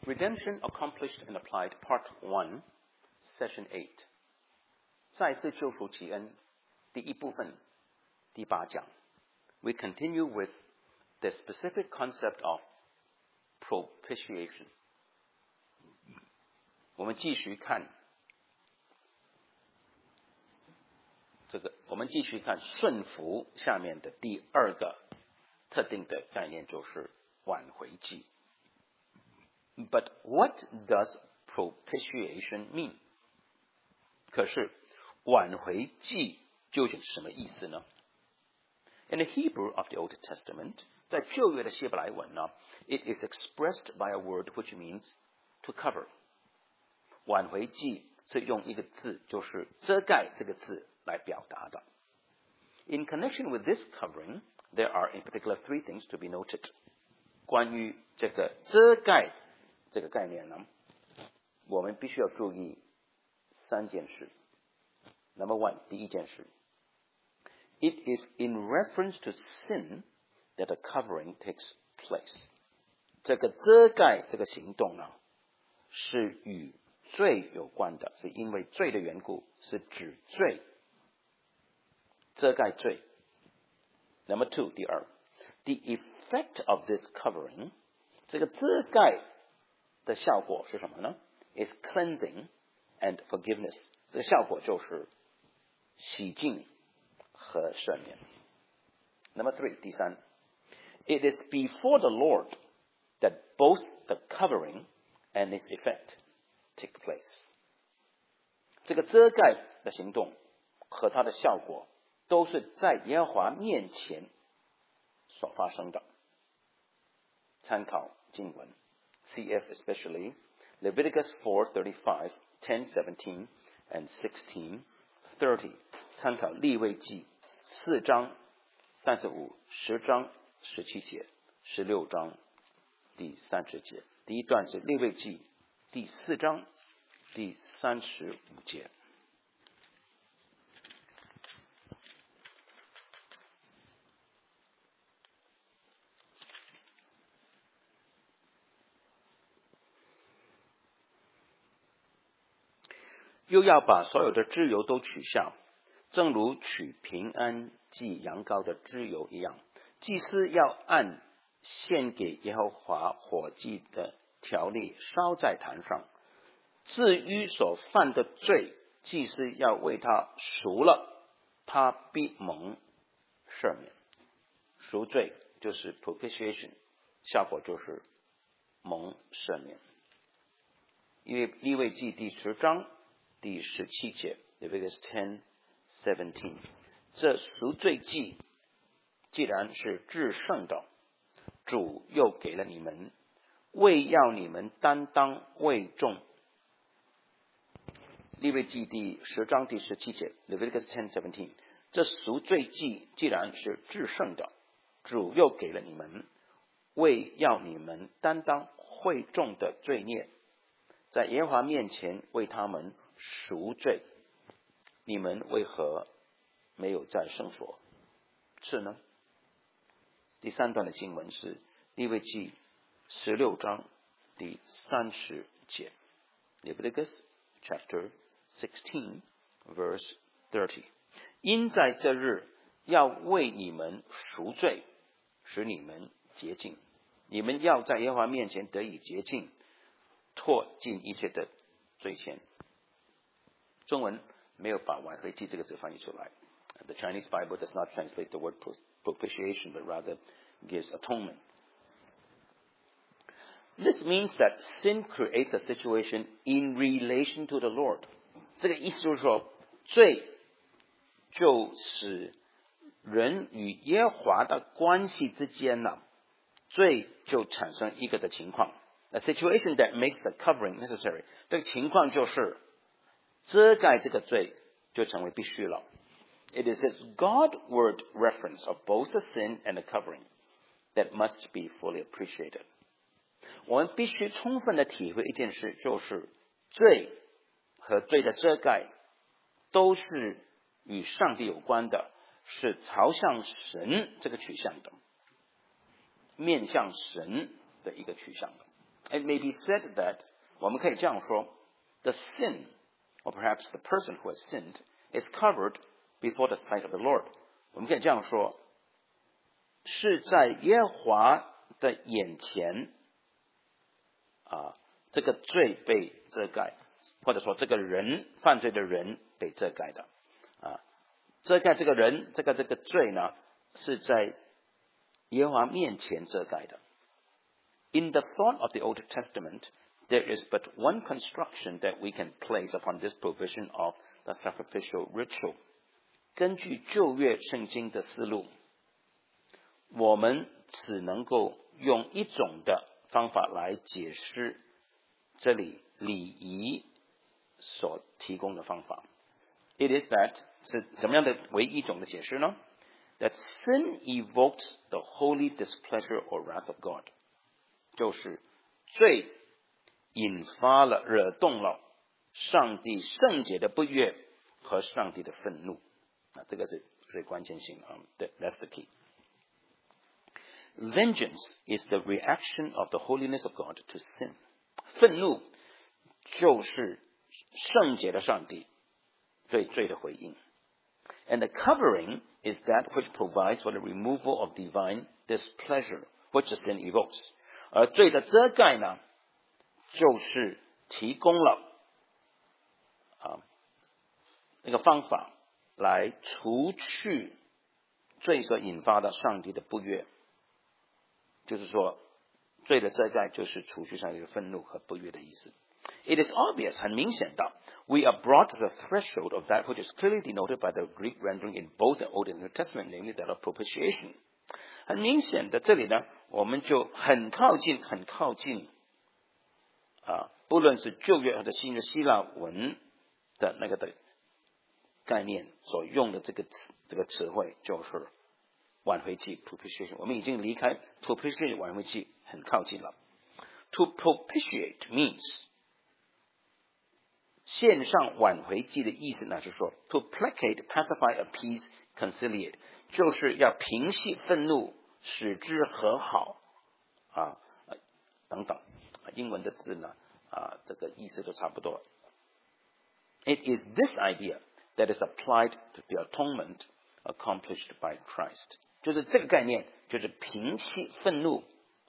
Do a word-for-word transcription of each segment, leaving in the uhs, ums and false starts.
Redemption Accomplished and Applied, Part One, Session Eight. 再次救赎奇恩，第一部分，第八讲。We continue with the specific concept of propitiation. 我们继续看这个，我们继续看顺服下面的第二个特定的概念，就是挽回祭。But what does propitiation mean? 可是挽回祭究竟是什么意思呢？ In the Hebrew of the Old Testament, 在旧约的希伯来文呢 ，it is expressed by a word which means to cover. 挽回祭是用一个字，就是遮盖这个字来表达的。In connection with this covering, there are in particular three things to be noted. 关于这个遮盖这个概念呢，我们必须要注意三件事。Number one， 第一件事 ，it is in reference to sin that a covering takes place. 这个遮盖这个行动呢，是与罪有关的，是因为罪的缘故，是指罪，遮盖罪。Number two， 第二 ，the effect of this covering， 这个遮盖的效果是什么呢 ？is cleansing and forgiveness。这个效果就是洗净和赦免。Number three， 第三 ，it is before the Lord that both the covering and its effect take place。这个遮盖的行动和它的效果都是在耶和华面前所发生的。参考经文。C F especially, Leviticus four thirty-five, ten seventeen, and sixteen thirty. 参考利未记四章三十五，十章十七节，十六章第三十节。第一段是利未记第四章第三十五节。又要把所有的脂油都取下，正如取平安祭羊羔的脂油一样。祭司要按献给耶和华火祭的条例烧在坛上。至于所犯的罪，祭司要为他赎了，他必蒙赦免。赎罪就是 propitiation， 效果就是蒙赦免。因为利未记第十章第十七节 Leviticus ten seventeen， 这赎罪祭既然是至圣的，主又给了你们，为要你们担当为众。利未记第十章第十七节 Leviticus ten seventeen， 这赎罪祭既然是至圣的，主又给了你们，为要你们担当会众的罪孽，在耶和华面前为他们赎罪，你们为何没有再生所是呢？第三段的经文是利未记十六章第三十节 Leviticus chapter sixteen verse thirty。 因在这日要为你们赎罪，使你们洁净，你们要在耶和华面前得以洁净，脱尽一切的罪愆。中文没有把挽回祭这个字翻译出来。The Chinese Bible does not translate the word propitiation, but rather gives atonement. This means that sin creates a situation in relation to the Lord. 这个意思就是说，罪就使人与耶和华的关系之间呢，罪就产生一个的情况。A situation that makes the covering necessary. 这个情况就是遮盖这个罪就成为必须了。It is this God-word reference of both the sin and the covering that must be fully appreciated. 我们必须充分的体会一件事，就是罪和罪的遮盖都是与上帝有关的，是朝向神这个取向的，面向神的一个取向的。 It may be said that 我们可以这样说 the sin, or perhaps the person who has sinned, is covered before the sight of the Lord. 我们可以这样说，是在耶和华的眼前啊，这个罪被遮盖，或者说这个人犯罪的人被遮盖的啊，遮盖这个人，这个这个罪呢，是在耶和华面前遮盖的。In the thought of the Old Testament, there is but one construction that we can place upon this provision of the sacrificial ritual. 根据旧约圣经的思路，我们只能够用一种的方法来解释这里礼仪所提供的方法。It is that 是怎么样的唯一一种的解释呢？ That sin evokes the holy displeasure or wrath of God. 就是罪引发了、惹动了上帝圣洁的不悦和上帝的愤怒。啊，这个是最关键性啊。对 ，That's the key. Vengeance is the reaction of the holiness of God to sin. 愤怒就是圣洁的上帝对罪的回应。And the covering is that which provides for the removal of divine displeasure, which the sin evokes. 而罪的遮盖呢，就是提供了啊那个方法来除去罪所引发的上帝的不悦。就是说，罪的遮盖就是除去上帝的愤怒和不悦的意思。It is obvious, 很明显的 we are brought to the threshold of that which is clearly denoted by the Greek rendering in both the Old and New Testament, namely that of propitiation. 很明显的，这里呢，我们就很靠近，很靠近啊，不论是旧约或者新约希腊文的那个的概念所用的这个词，这个词汇就是挽回祭 propitiation。我们已经离开 propitiation 挽回祭很靠近了。To propitiate means 献上挽回祭的意思呢，是说 to placate, pacify, appease, conciliate， 就是要平息愤怒，使之和好啊等等。英文的字呢啊，这个意思都差不多。It is this idea that is applied to the atonement accomplished by Christ。就是这个概念，就是平息愤怒，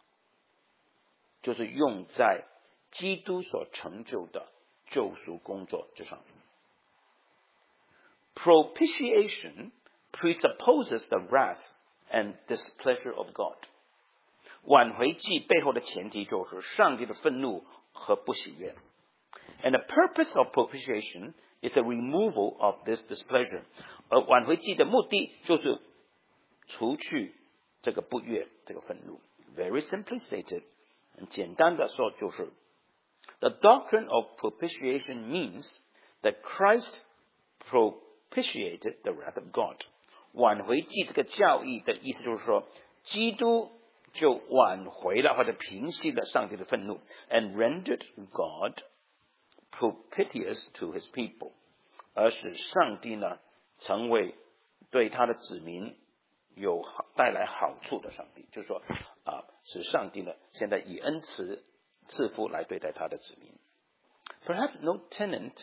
就是用在基督所成就的救赎工作之上。Propitiation presupposes the wrath and displeasure of God。挽回祭背后的前提就是上帝的愤怒和不喜悦。And the purpose of propitiation is the removal of this displeasure。而挽回祭的目的就是除去这个不悦，这个愤怒。Very simply stated， 很简单的说就是 ，the doctrine of propitiation means that Christ propitiated the wrath of God。挽回祭这个教义的意思就是说，基督就挽回了或者平息了上帝的愤怒 ，and rendered God propitious to His people， 而使上帝呢成为对他的子民有带来好处的上帝，就是说啊，使上帝呢现在以恩慈赐福来对待他的子民。Perhaps no tenet,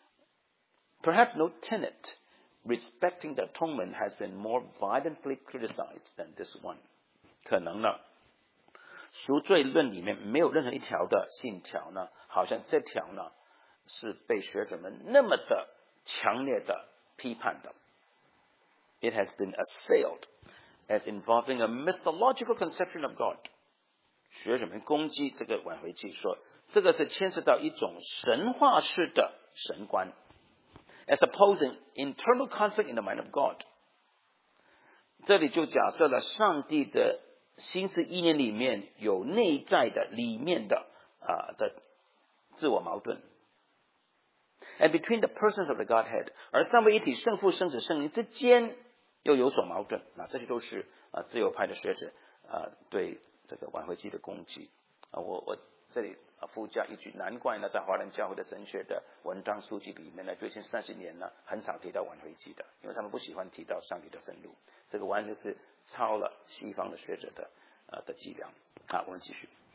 perhaps no tenet respecting the atonement has been more violently criticized than this one。可能呢，赎罪论里面没有任何一条的信条呢，好像这条呢是被学者们那么的强烈的批判的。It has been assailed as involving a mythological conception of God。学者们攻击这个挽回祭，说这个是牵涉到一种神话式的神观 ，as opposing internal conflict in the mind of God。这里就假设了上帝的心思意念里面有内在的、里面的啊的自我矛盾。And between the persons of the Godhead， 而三位一体圣父、圣子、圣灵之间又有所矛盾。那这些都是啊自由派的学者啊对这个挽回祭的攻击啊。我我这里啊附加一句，难怪呢在华人教会的神学的文章书籍里面呢，最近三十年呢很少提到挽回祭的，因为他们不喜欢提到上帝的愤怒。这个完全是抄了西方的学者的呃的伎俩。好，我们继续。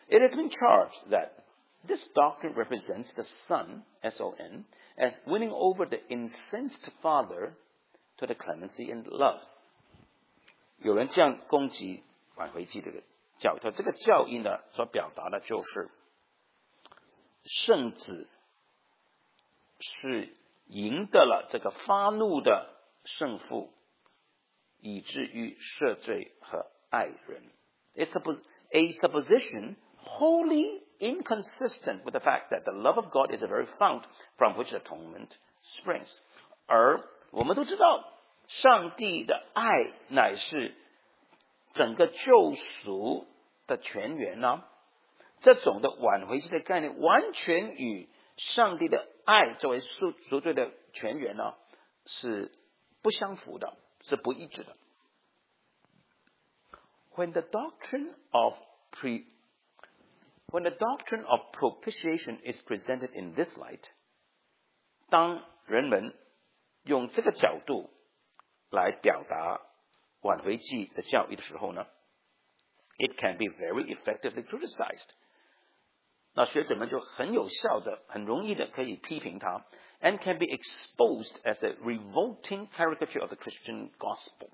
It has been charged that this doctrine represents the Son, S O N, as winning over the incensed Father to the clemency and love. 有人这样攻击挽回祭这个教义，这个教义呢，所表达的就是圣子是赢得了这个发怒的圣父，以至于赦罪和爱人。A supposition wholly inconsistent with the fact that the love of God is the very fount from which atonement springs. 而我们都知道，上帝的爱乃是整个救赎的泉源啊。这种的挽回祭的概念，完全与上帝的爱作为赎赎罪的泉源呢，是不相符的，是不一致的。When the doctrine of pre When the doctrine of propitiation is presented in this light, 当人们用这个角度来表达挽回祭的教义的时候呢， it can be very effectively criticized. 那学者们就很有效的、很容易的可以批评它 ，and can be exposed as a revolting caricature of the Christian gospel.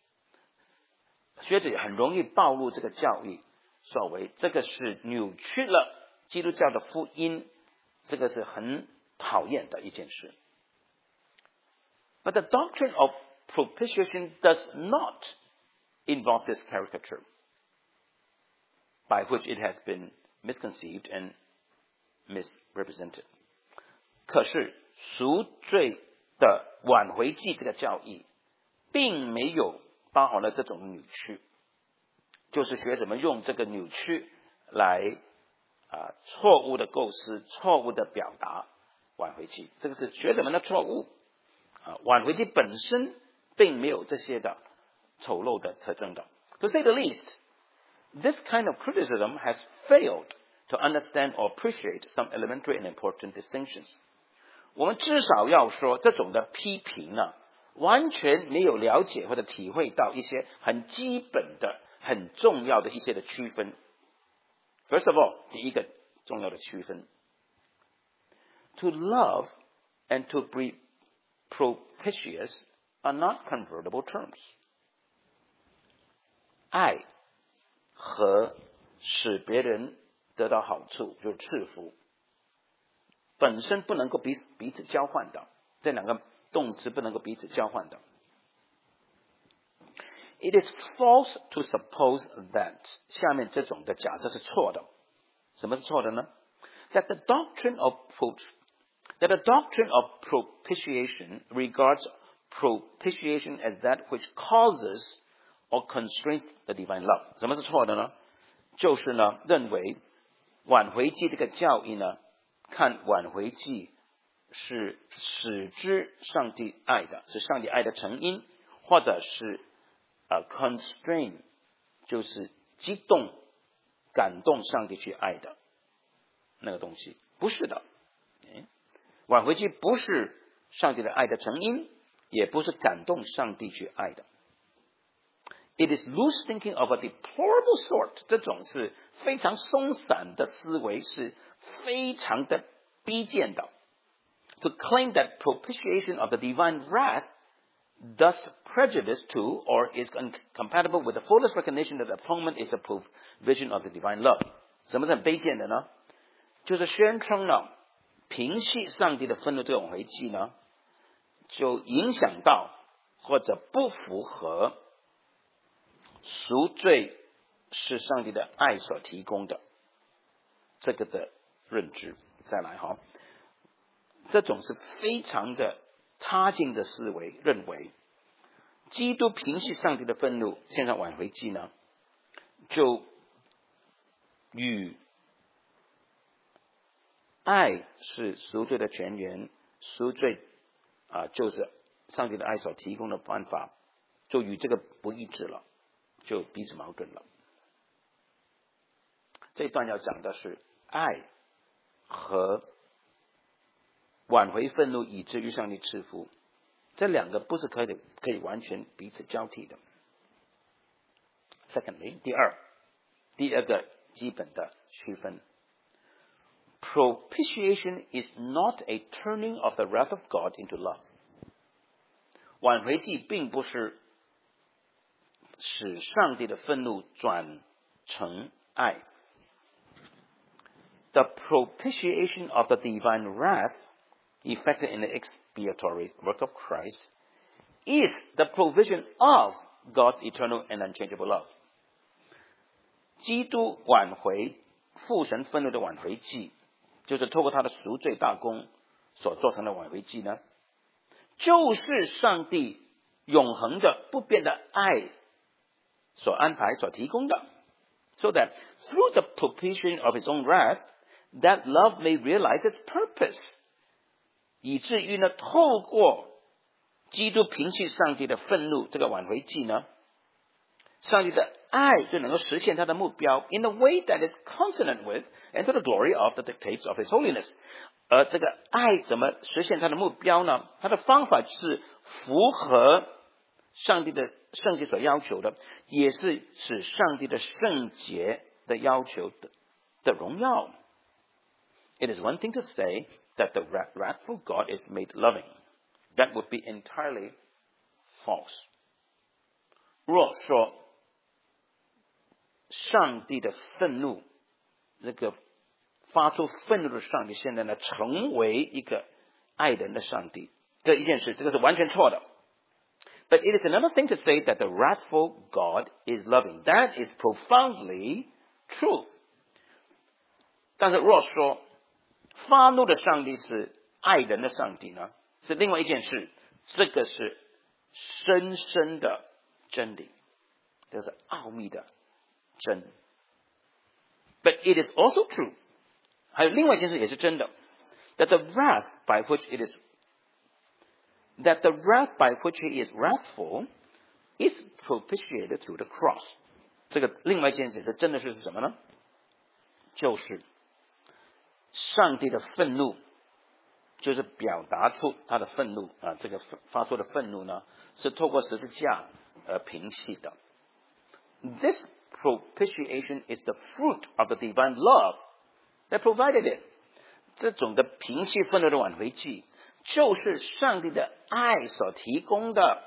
学者也很容易暴露这个教义，所谓这个是扭曲了基督教的福音，这个是很讨厌的一件事。But the doctrine of propitiation does not involve this caricature, by which it has been misconceived and misrepresented. 可是赎罪的挽回祭这个教义，并没有包含了这种扭曲，就是学者们用这个扭曲来啊错误的构思、错误的表达挽回祭，这个是学者们的错误啊。挽回祭本身并没有这些的丑陋的特征的。To say the least, this kind of criticism has failed to understand or appreciate some elementary and important distinctions. 我们至少要说，这种的批评呢，完全没有了解或者体会到一些很基本的、很重要的一些的区分。First of all， 第一个重要的区分 ，to love and to be propitious are not convertible terms. 爱和使别人得到好处，就是赐福，本身不能够彼此彼此交换的，这两个动词不能够彼此交换的。It is false to suppose that 下面这种的假设是错的。什么是错的呢？ That the doctrine of that the doctrine of propitiation regards propitiation as that which causes or constrains the divine love. 什么是错的呢？就是呢，认为挽回祭这个教义呢，看挽回祭是使之上帝爱的，是上帝爱的成因，或者是呃 constrain， 就是激动、感动上帝去爱的那个东西，不是的。挽回祭不是上帝的爱的成因，也不是感动上帝去爱的。It is loose thinking of a deplorable sort. 这种是非常松散的思维，是非常的逼贱的。To claim that propitiation of the divine wrath thus prejudice to or is incompatible with the fullest recognition that atonement is a provision of the divine love. 什么是很卑贱的呢？就是宣称呢，平息上帝的愤怒这种回祭呢，就影响到或者不符合赎罪是上帝的爱所提供的这个的认知。再来哈，这种是非常的差劲的思维，认为基督平息上帝的愤怒，献上挽回祭呢，就与爱是赎罪的泉源，赎罪啊、呃、就是上帝的爱所提供的办法，就与这个不一致了，就彼此矛盾了。这一段要讲的是爱和挽回愤怒以至于上帝赐福，这两个不是可以可以完全彼此交替的。Secondly， 第二，第二个基本的区分。Propitiation is not a turning of the wrath of God into love. 挽回祭并不是使上帝的愤怒转成爱。The propitiation of the divine wrath, effected in the expiatory work of Christ, is the provision of God's eternal and unchangeable love. 基督挽回父神愤怒的挽回祭，就是透过他的赎罪大功所做成的挽回祭呢，就是上帝永恒的不变的爱所安排所提供的。So that through the propitiation of his own wrath, that love may realize its purpose. 以至于呢，透过基督平息上帝的愤怒这个挽回祭呢，上帝的爱就能够实现他的目标 in a way that is consonant with and to the glory of the dictates of his holiness. 而这个爱怎么实现他的目标呢？他的方法是符合上帝的圣洁所要求的，也是使上帝的圣洁的要求 的, 的荣耀。It is one thing to say that the wrathful God is made loving. That would be entirely false. 若说上帝的愤怒，这个发出愤怒的上帝，现在呢成为一个爱人的上帝，这一件事，这个是完全错的。But it is another thing to say that the wrathful God is loving. That is profoundly true. 但是若说发怒的上帝是爱人的上帝呢，是另外一件事，这个是深深的真理，这是奥秘的真。But it is also true. 还有另外一件事也是真的 that the wrath by which it is that the wrath by which he is wrathful is propitiated through the cross. 这个另外一件事是真的是什么呢？就是上帝的愤怒，就是表达出他的愤怒啊，这个发出的愤怒呢，是透过十字架而平息的。This propitiation is the fruit of the divine love that provided it. 这种的平息愤怒的挽回祭，就是上帝的爱所提供的，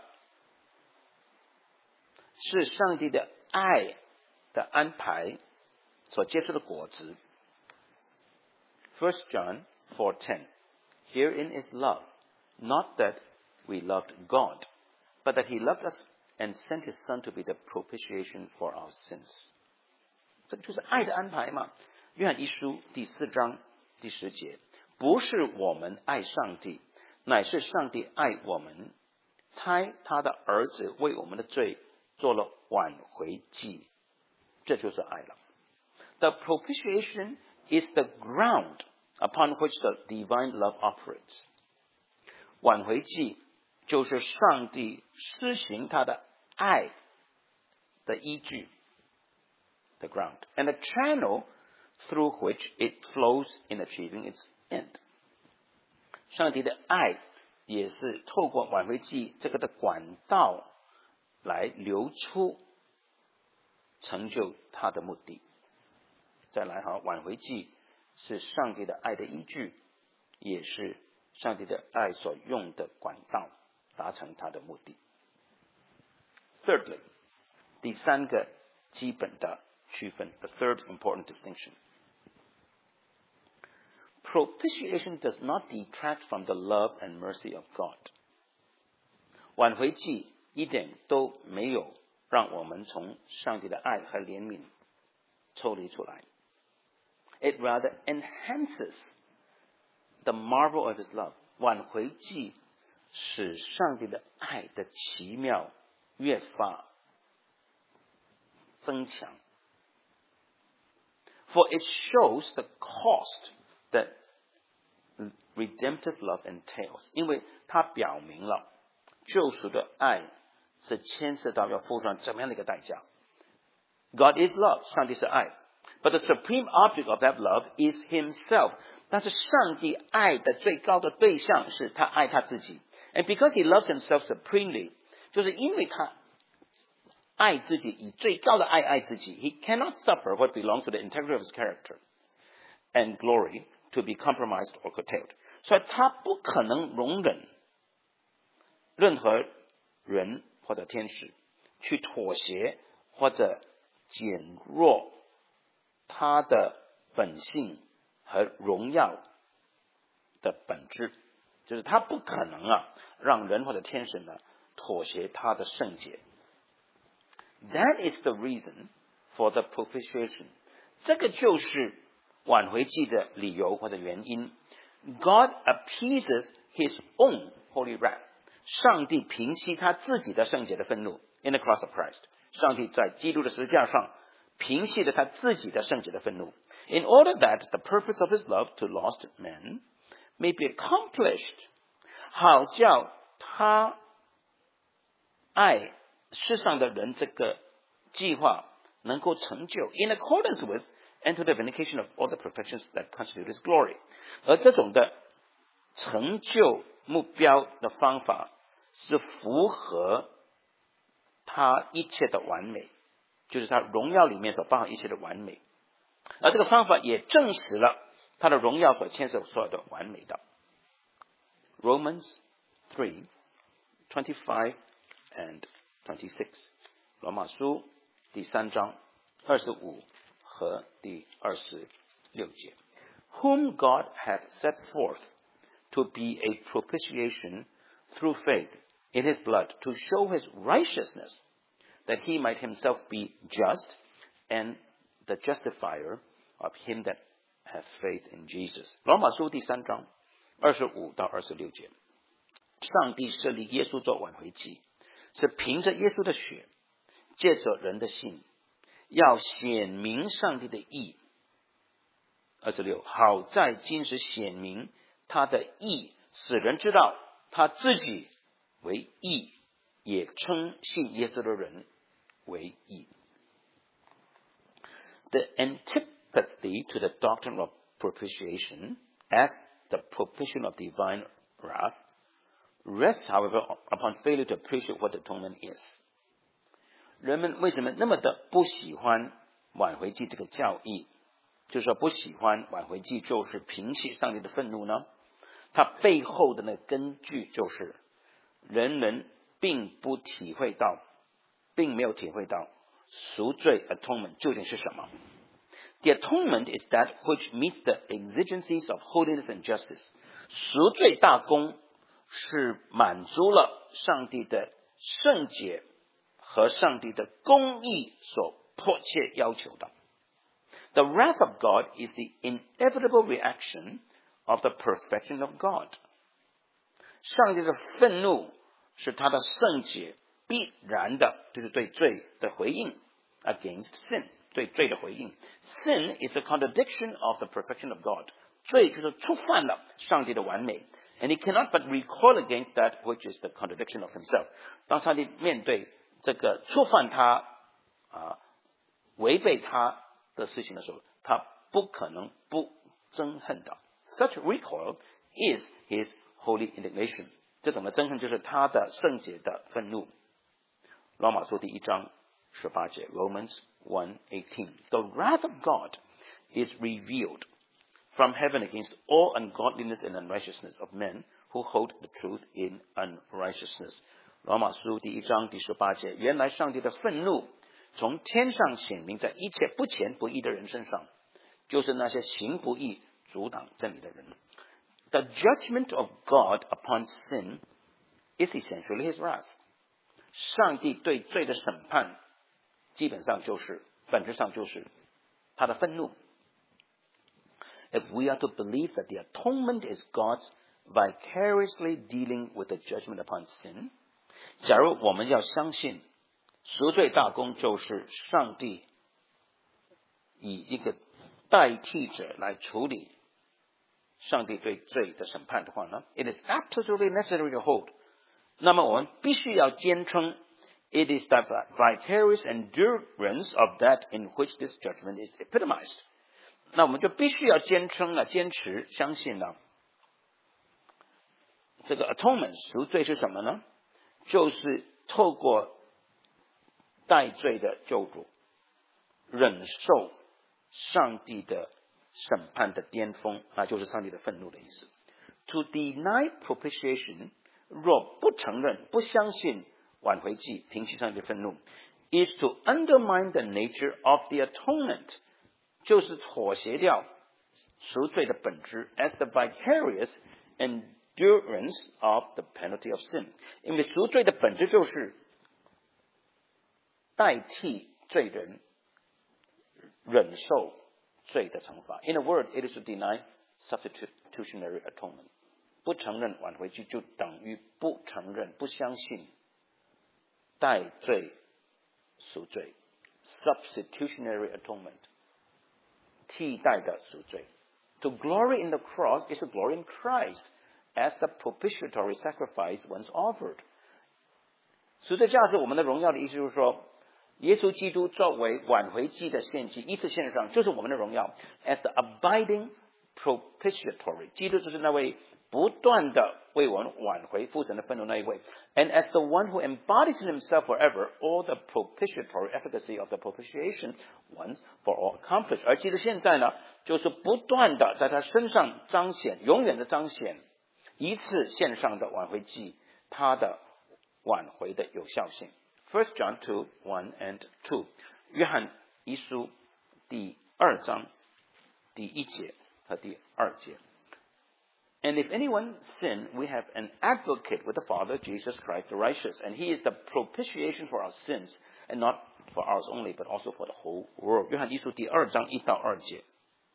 是上帝的爱的安排所结出的果子。First John four ten. Herein is love, not that we loved God, but that he loved us and sent his Son to be the propitiation for our sins. 这就是爱的安排嘛。约翰一书第四章第十节，不是我们爱上帝，乃是上帝爱我们，差他的儿子为我们的罪做了挽回祭，这就是爱了。The propitiation is the ground upon which the divine love operates. 挽回祭就是上帝施行他的爱的依据 the ground, and the channel through which it flows in achieving its end. 上帝的爱也是透过挽回祭这个的管道来流出，成就他的目的。再来哈，挽回祭是上帝的爱的依据，也是上帝的爱所用的管道，达成他的目的。Thirdly, 第三个基本的区分 the third important distinction. Propitiation does not detract from the love and mercy of God. 挽回祭一点都没有让我们从上帝的爱和怜悯抽离出来。It rather enhances the marvel of his love. 挽回祭使上帝的爱的奇妙越发增强。For it shows the cost that redemptive love entails. 因为它表明了救赎的爱是牵涉到要付上怎么样的一个代价。God is love. 上帝是爱。But the supreme object of that love is himself. 但是上帝爱的最高的对象是他爱他自己。And because he loves himself supremely, 就是因为他爱自己，以最高的爱爱自己。He cannot suffer what belongs to the integrity of his character and glory to be compromised or curtailed. 所以他不可能容忍任何人或者天使去妥协或者减弱他的本性和荣耀的本质，就是他不可能啊让人或者天使呢妥协他的圣洁。That is the reason for the propitiation. 这个就是挽回祭的理由或者原因。God appeases his own holy wrath. 上帝平息他自己的圣洁的愤怒。In the cross of Christ. 上帝在基督的十字架上平息了他自己的圣洁的愤怒。In order that the purpose of his love to lost men may be accomplished. 好叫他爱世上的人这个计划能够成就 in accordance with and to the vindication of all the perfections that constitute his glory. 而这种的成就目标的方法是符合他一切的完美，就是他荣耀里面所包含一切的完美，而这个方法也证实了他的荣耀所牵涉所有的完美的。Romans three twenty-five and twenty-six. 罗马书第三章二十五和第二十六节。Whom God hath set forth to be a propitiation through faith in his blood, to show his righteousness, that he might himself be just and the justifier of him that hath faith in Jesus. 罗马书第三章二十五到二十六节。上帝设立耶稣做挽回祭，是凭着耶稣的血，借着人的信，要显明上帝的义。二十六，好在今时显明他的义，使人知道他自己为义，也称信耶稣的人为义。The antipathy to the doctrine of propitiation as the propitiation of divine wrath rests, however, upon failure to appreciate what atonement is. 人们为什么那么的不喜欢挽回祭这个教义？就是说不喜欢挽回祭就是平息上帝的愤怒呢？它背后的那个根据就是人人并不体会到，并没有体会到赎罪 atonement 究竟是什么。The atonement is that which meets the exigencies of holiness and justice. 赎罪大功是满足了上帝的圣洁和上帝的公义所迫切要求的。The wrath of God is the inevitable reaction of the perfection of God. 上帝的愤怒是他的圣洁必然的，就是对罪的回应 against sin， 对罪的回应。Sin is the contradiction of the perfection of God. 罪就是触犯了上帝的完美。And he cannot but recoil against that which is the contradiction of himself. 当上帝面对这个触犯他啊违背他的事情的时候，他不可能不憎恨的。Such recoil is his holy indignation. 这种的憎恨就是他的圣洁的愤怒。罗马书第一章十八节 Romans one eighteen. The wrath of God is revealed from heaven against all ungodliness and unrighteousness of men who hold the truth in unrighteousness. 罗马书第一章第十八节，原来上帝的愤怒从天上显明在一切不虔不义的人身上，就是那些行不义阻挡真理的人。The judgment of God upon sin is essentially his wrath. 上帝对罪的审判基本上就是本质上就是他的愤怒。If we are to believe that the atonement is God's vicariously dealing with the judgment upon sin, 假如我们要相信赎罪大功就是上帝以一个代替者来处理上帝对罪的审判的话呢 ，it is absolutely necessary to hold. 那么我们必须要坚称 it is the vicarious endurance of that in which this judgment is epitomized. 那我们就必须要坚称了，坚持相信了，这个 atonement 赎罪是什么呢？就是透过代罪的救主，忍受上帝的审判的巅峰，那就是上帝的愤怒的意思。To deny propitiation， 若不承认、不相信挽回祭平息上帝的愤怒 ，is to undermine the nature of the atonement， 就是妥协掉赎罪的本质 ，as the vicarious endurance of the penalty of sin。因为赎罪的本质就是代替罪人忍受罪的惩罚。In a word, it is to deny substitutionary atonement。不承认挽回祭就等于不承认、不相信代罪赎罪 （substitutionary atonement） 替代的赎罪。To glory in the cross is to glory in Christ as the propitiatory sacrifice once offered。赎罪价值我们的荣耀的意思就是说，耶稣基督作为挽回祭的献祭，一次献上就是我们的荣耀。As the abiding propitiatory， 基督就是那位不断的为我们挽回父神的愤怒那一位。And as the one who embodies in himself forever all the propitiatory efficacy of the propitiation once for all accomplished。而基督现在呢，就是不断的在他身上彰显，永远的彰显一次献上的挽回祭，他的挽回的有效性。First John two one and two， 约翰一书第二章第一节和第二节。And if anyone sin, we have an advocate with the Father, Jesus Christ the righteous. And he is the propitiation for our sins, and not for ours only, but also for the whole world. 约翰一书第二章一到二节。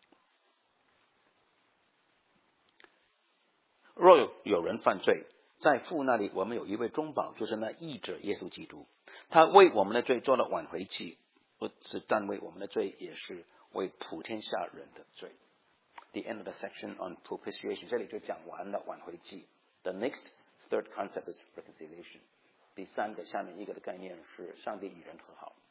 若有有人犯罪，在父那里我们有一位中保，就是那义者耶稣基督。他为我们的罪做了挽回祭，不是但为我们的罪，也是为普天下人的罪。The end of the section on propitiation， 这里就讲完了挽回祭。The next third concept is reconciliation。第三个，下面一个的概念是上帝与人和好。